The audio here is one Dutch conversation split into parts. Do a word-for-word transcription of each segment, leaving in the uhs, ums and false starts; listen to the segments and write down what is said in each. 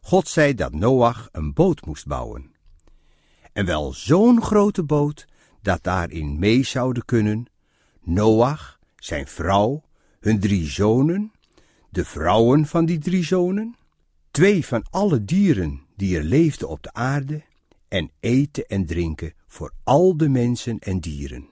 God zei dat Noach een boot moest bouwen. En wel zo'n grote boot dat daarin mee zouden kunnen Noach, zijn vrouw, hun drie zonen, de vrouwen van die drie zonen, twee van alle dieren die er leefden op de aarde en eten en drinken voor al de mensen en dieren.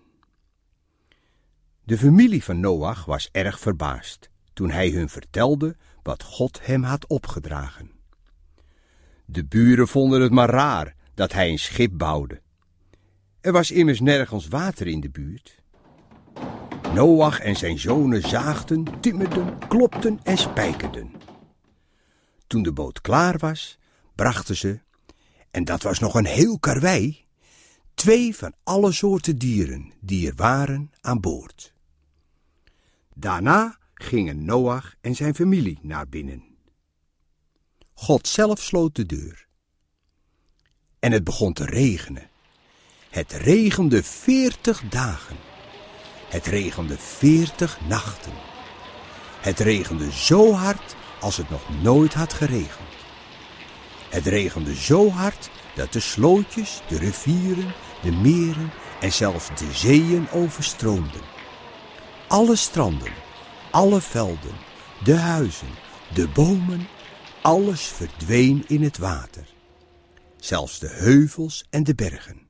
De familie van Noach was erg verbaasd toen hij hun vertelde wat God hem had opgedragen. De buren vonden het maar raar dat hij een schip bouwde. Er was immers nergens water in de buurt. Noach en zijn zonen zaagden, timmerden, klopten en spijkerden. Toen de boot klaar was, brachten ze, en dat was nog een heel karwei, twee van alle soorten dieren die er waren aan boord. Daarna gingen Noach en zijn familie naar binnen. God zelf sloot de deur. En het begon te regenen. Het regende veertig dagen. Het regende veertig nachten. Het regende zo hard als het nog nooit had geregend. Het regende zo hard dat de slootjes, de rivieren, de meren en zelfs de zeeën overstroomden. Alle stranden, alle velden, de huizen, de bomen, alles verdween in het water. Zelfs de heuvels en de bergen.